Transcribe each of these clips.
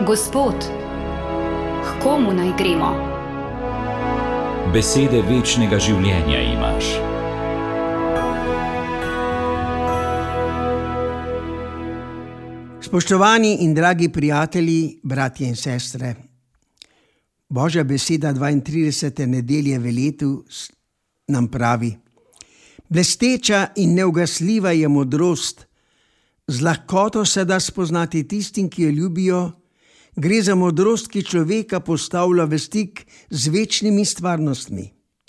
Gospod, k komu naj gremo? Besede večnega življenja imaš. Spoštovani in dragi prijatelji, bratje in sestre, Božja beseda 32. nedelje v letu nam pravi: blesteča in neugasljiva je modrost, z lahkoto se da spoznati tistim, ki jo ljubijo. Gre za modrost, ki človeka postavlja v stik z večnimi stvarnostmi.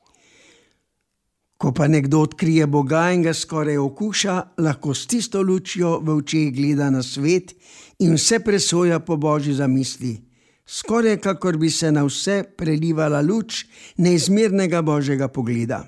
Ko pa nekdo odkrije Boga in ga skoraj okuša, lahko s tisto lučjo v očeh gleda na svet in vse presoja po Božji zamisli, skoraj kakor bi se na vse prelivala luč neizmernega Božjega pogleda.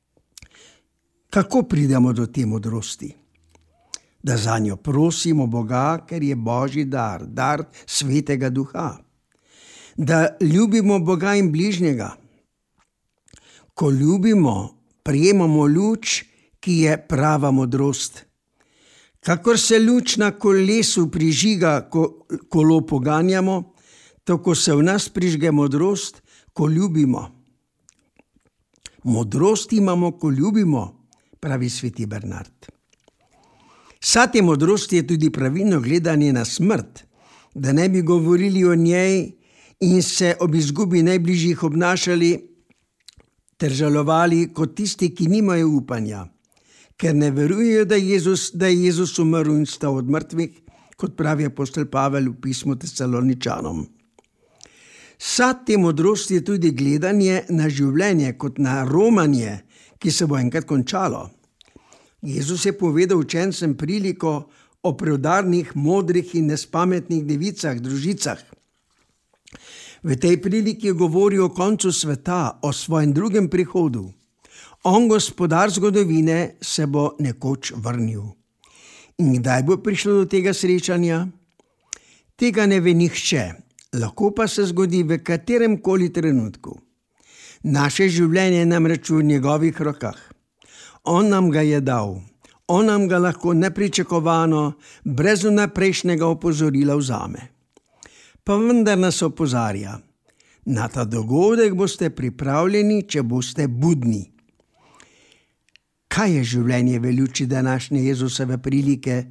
Kako pridemo do te modrosti? Da zanjo prosimo Boga, ker je Božji dar, dar Svetega Duha. Da ljubimo Boga in bližnjega. Ko ljubimo, prejemamo luč, ki je prava modrost. Kakor se luč na kolesu prižiga, ko kolo poganjamo, tako se v nas prižge modrost, ko ljubimo. Modrost imamo, ko ljubimo, pravi sveti Bernard. Sad te modrosti je tudi pravilno gledanje na smrt, da ne bi govorili o njej in se ob izgubi najbližjih obnašali ter žalovali kot tisti, ki nimajo upanja, ker ne verujejo, da je Jezus umrl in vstal od mrtvih, kot pravi apostol Pavel v pismu Tesaloničanom. Sad te modrosti je tudi gledanje na življenje kot na romanje, ki se bo enkrat končalo. Jezus je povedal učencem priliko o preudarnih, modrih in nespametnih devicah, družicah. V tej priliki je govoril o koncu sveta, o svojem drugem prihodu. On, gospodar zgodovine, se bo nekoč vrnil. In kdaj bo prišlo do tega srečanja? Tega ne ve nihče, lahko pa se zgodi v katerem koli trenutku. Naše življenje je namreč v njegovih rokah. On nam ga je dal. On nam ga lahko nepričakovano, brez vnaprejšnjega opozorila vzame. Pa vendar nas opozarja: na ta dogodek boste pripravljeni, če boste budni. Kaj je življenje v luči današnje Jezusove prilike?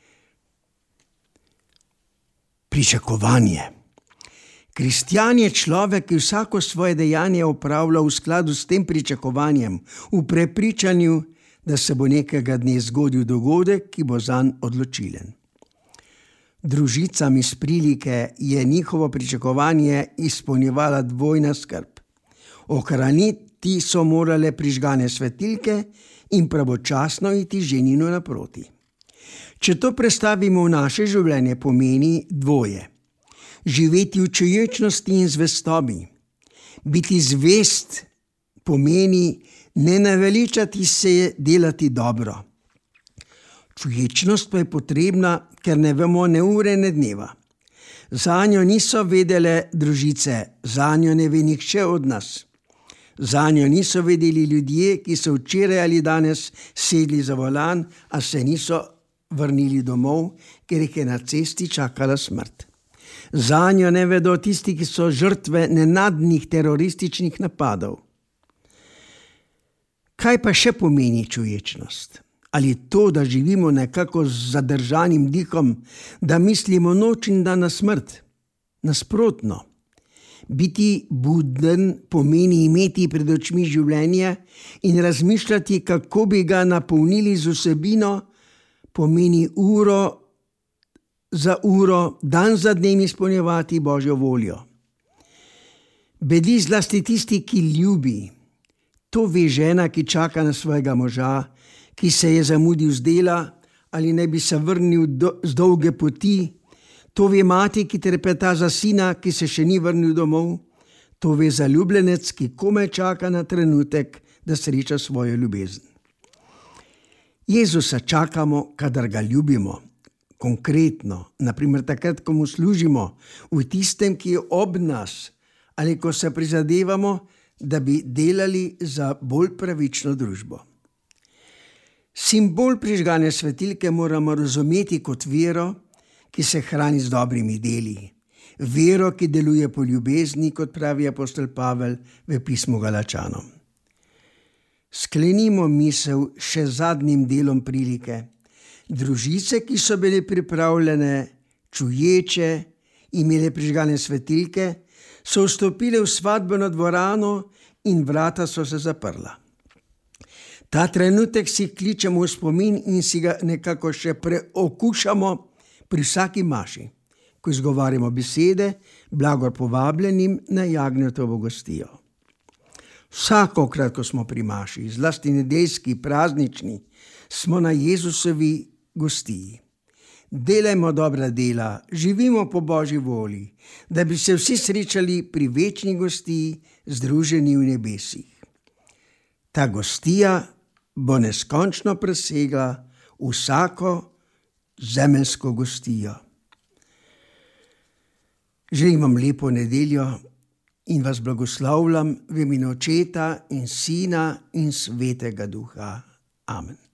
Pričakovanje. Kristjan je človek, ki vsako svoje dejanje opravlja v skladu s tem pričakovanjem, v prepričanju, da se bo nekega dne zgodil dogodek, ki bo zanj odločilen. Družicam iz prilike je njihovo pričakovanje izpolnjevala dvojna skrb. Ohraniti so morale prižgane svetilke in pravočasno iti ženinu naproti. Če to prestavimo v naše življenje, pomeni dvoje. Živeti v čuječnosti in zvestobi. Biti zvest pomeni ne naveličati se delati dobro. Čuječnost pa je potrebna, ker ne vemo ne ure ne dneva. Zanjo niso vedele družice, zanjo ne ve nihče od nas. Zanjo niso vedeli ljudje, ki so včeraj ali danes sedli za volan, a se niso vrnili domov, ker jih je na cesti čakala smrt. Zanjo ne vedo tisti, ki so žrtve nenadnih terorističnih napadov. Kaj pa še pomeni čuječnost? Ali to, da živimo nekako z zadržanim dihom, da mislimo noč in dan na smrt? Nasprotno. Biti buden pomeni imeti pred očmi življenje in razmišljati, kako bi ga napolnili z vsebino, pomeni uro za uro, dan za dnem izpolnjevati Božjo voljo. Bedi zlasti tisti, ki ljubi. To ve žena, ki čaka na svojega moža, ki se je zamudil z dela ali ne bi se vrnil z dolge poti. To ve mati, ki trepeta za sina, ki se še ni vrnil domov. To ve zaljubljenec, ki komaj čaka na trenutek, da sreča svojo ljubezen. Jezusa čakamo, kadar ga ljubimo. Konkretno, naprimer takrat, ko mu služimo, v tistem, ki je ob nas, ali ko se prizadevamo, da bi delali za bolj pravično družbo. Simbol prižgane svetilke moramo razumeti kot vero, ki se hrani z dobrimi deli, vero, ki deluje po ljubezni, kot pravi apostol Pavel v pismu Galačanom. Sklenimo misel še zadnjim delom prilike. Družice, ki so bile pripravljene, čuječe, imele prižgane svetilke, so vstopile v svadbeno dvorano in vrata so se zaprla. Ta trenutek si kličemo v spomin in si ga nekako še preokušamo pri vsaki maši, ko izgovarjamo besede, blagor povabljenim na jagnjetovo gostijo. Vsakokrat, ko smo pri maši, zlasti nedeljski, praznični, smo na Jezusovi gostiji. Delajmo dobra dela, živimo po Božji volji, da bi se vsi srečali pri večni gostiji, združeni v nebesih. Ta gostija bo neskončno presegla vsako zemeljsko gostijo. Želim vam lepo nedeljo in vas blagoslavljam v imenu Očeta in Sina in Svetega Duha. Amen.